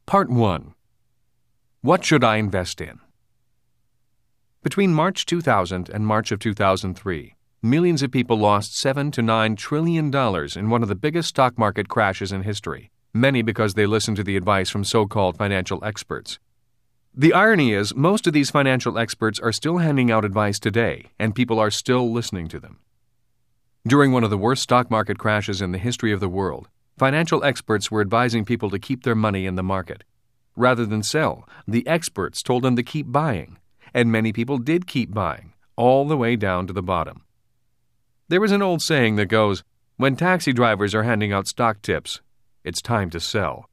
Part 1. What should I invest in? Between March 2000 and March of 2003, millions of people lost $7 to $9 trillion in one of the biggest stock market crashes in history, many because they listened to the advice from so-called financial experts. The irony is, most of these financial experts are still handing out advice today, and people are still listening to them. During one of the worst stock market crashes in the history of the world, financial experts were advising people to keep their money in the market. Rather than sell, the experts told them to keep buying, and many people did keep buying, all the way down to the bottom. There is an old saying that goes, "When taxi drivers are handing out stock tips, it's time to sell."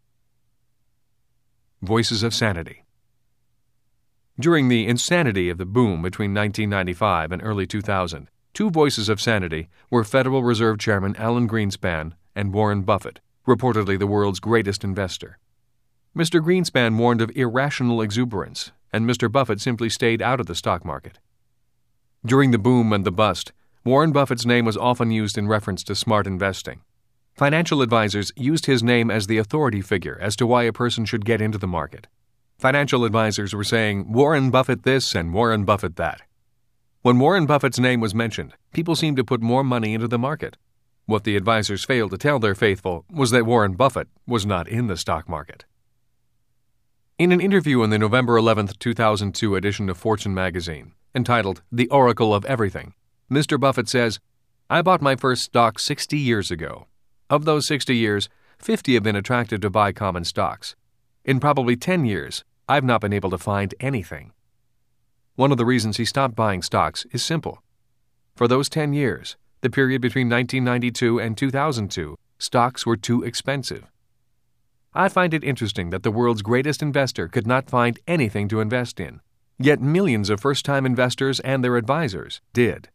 Voices of Sanity. During the insanity of the boom between 1995 and early 2000, two voices of sanity were Federal Reserve Chairman Alan Greenspan and Warren Buffett, reportedly the world's greatest investor. Mr. Greenspan warned of irrational exuberance, and Mr. Buffett simply stayed out of the stock market. During the boom and the bust, Warren Buffett's name was often used in reference to smart investing. Financial advisors used his name as the authority figure as to why a person should get into the market. Financial advisors were saying, "Warren Buffett this and Warren Buffett that." When Warren Buffett's name was mentioned, people seemed to put more money into the market. What the advisors failed to tell their faithful was that Warren Buffett was not in the stock market. In an interview in the November 11, 2002 edition of Fortune magazine, entitled The Oracle of Everything, Mr. Buffett says, "I bought my first stock 60 years ago. Of those 60 years, 50 have been attracted to buy common stocks. In probably 10 years, I've not been able to find anything." One of the reasons he stopped buying stocks is simple. For those 10 years, the period between 1992 and 2002, stocks were too expensive. I find it interesting that the world's greatest investor could not find anything to invest in, yet millions of first-time investors and their advisors did.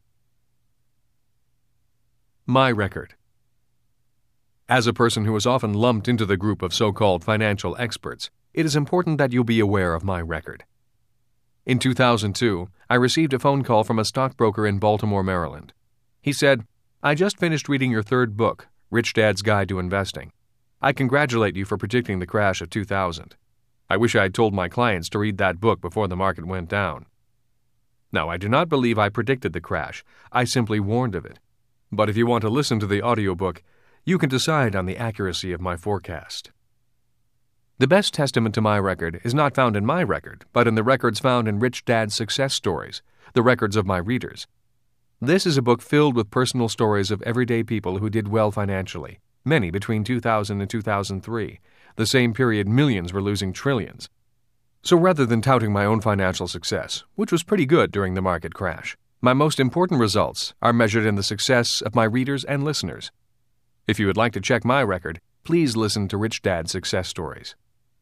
My record. As a person who is often lumped into the group of so-called financial experts, it is important that you be aware of my record. In 2002, I received a phone call from a stockbroker in Baltimore, Maryland. He said, "I just finished reading your third book, Rich Dad's Guide to Investing. I congratulate you for predicting the crash of 2000. I wish I had told my clients to read that book before the market went down." Now, I do not believe I predicted the crash. I simply warned of it. But if you want to listen to the audiobook, you can decide on the accuracy of my forecast. The best testament to my record is not found in my record, but in the records found in Rich Dad's success stories, the records of my readers. This is a book filled with personal stories of everyday people who did well financially, many between 2000 and 2003, the same period millions were losing trillions. So rather than touting my own financial success, which was pretty good during the market crash, my most important results are measured in the success of my readers and listeners. If you would like to check my record, please listen to Rich Dad's success stories.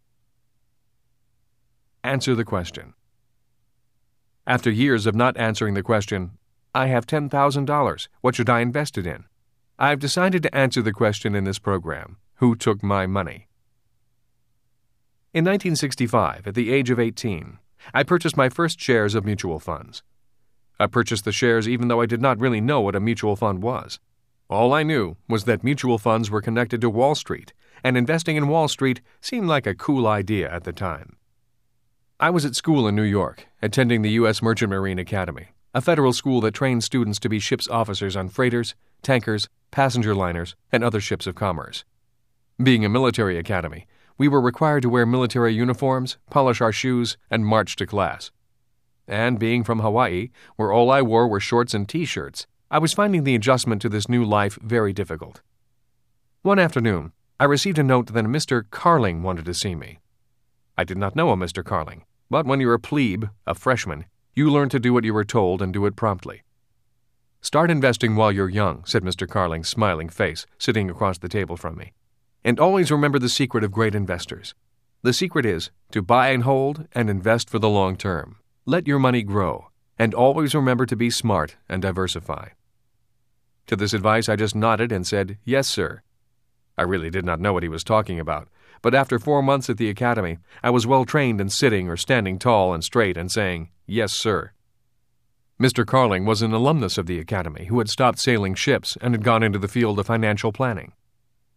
Answer the question. After years of not answering the question, "I have $10,000, what should I invest it in?" I have decided to answer the question in this program, "Who took my money?" In 1965, at the age of 18, I purchased my first shares of mutual funds. I purchased the shares even though I did not really know what a mutual fund was. All I knew was that mutual funds were connected to Wall Street, and investing in Wall Street seemed like a cool idea at the time. I was at school in New York, attending the U.S. Merchant Marine Academy, a federal school that trains students to be ship's officers on freighters, tankers, passenger liners, and other ships of commerce. Being a military academy, we were required to wear military uniforms, polish our shoes, and march to class. And being from Hawaii, where all I wore were shorts and t-shirts, I was finding the adjustment to this new life very difficult. One afternoon, I received a note that a Mr. Carling wanted to see me. I did not know a Mr. Carling, but when you're a plebe, a freshman, you learn to do what you were told and do it promptly. "Start investing while you're young," said Mr. Carling's smiling face, sitting across the table from me. "And always remember the secret of great investors. The secret is to buy and hold and invest for the long term. Let your money grow, and always remember to be smart and diversify." To this advice, I just nodded and said, "Yes, sir." I really did not know what he was talking about, but after 4 months at the academy, I was well trained in sitting or standing tall and straight and saying, "Yes, sir." Mr. Carling was an alumnus of the academy who had stopped sailing ships and had gone into the field of financial planning.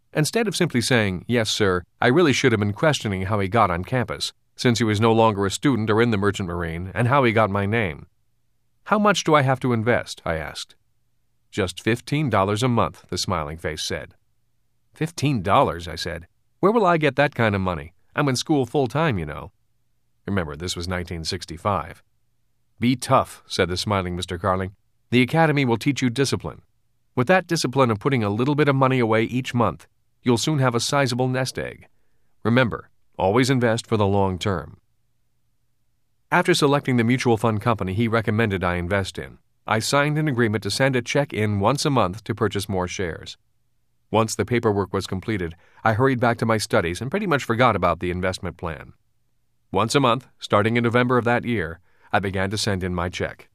Instead of simply saying, "Yes, sir," I really should have been questioning how he got on campus, since he was no longer a student or in the Merchant Marine, and how he got my name. "How much do I have to invest?" I asked. "Just $15 a month," the smiling face said. $15, I said. "Where will I get that kind of money? I'm in school full-time, you know." Remember, this was 1965. "Be tough," said the smiling Mr. Carling. "The academy will teach you discipline. With that discipline of putting a little bit of money away each month, you'll soon have a sizable nest egg. Remember, always invest for the long term." After selecting the mutual fund company he recommended I invest in, I signed an agreement to send a check in once a month to purchase more shares. Once the paperwork was completed, I hurried back to my studies and pretty much forgot about the investment plan. Once a month, starting in November of that year, I began to send in my check.